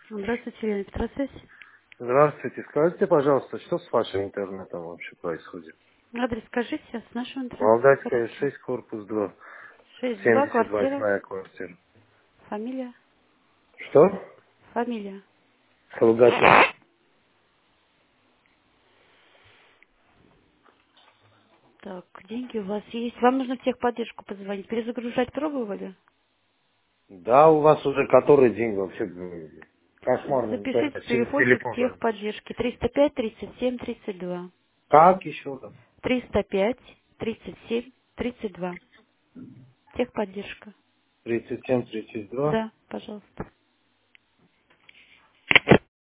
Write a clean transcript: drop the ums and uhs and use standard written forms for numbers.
Здравствуйте, Елена Петросвязь. Здравствуйте. Скажите, пожалуйста, что с вашим интернетом вообще происходит? Адрес скажите с нашего Валдайская, интернет-сервиса. 6, корпус 2, 6-2, квартира, 78 квартира. фамилия, Что? фамилия. Солгатин. Так, деньги у вас есть. Вам нужно в техподдержку позвонить. Перезагружать пробовали? Да, у вас уже который день вообще кошмарный Запишите интернет. телефончик Телефон. техподдержки 305 37 32. Как еще раз? 305 37 32. Техподдержка. 37, 32. Да, пожалуйста.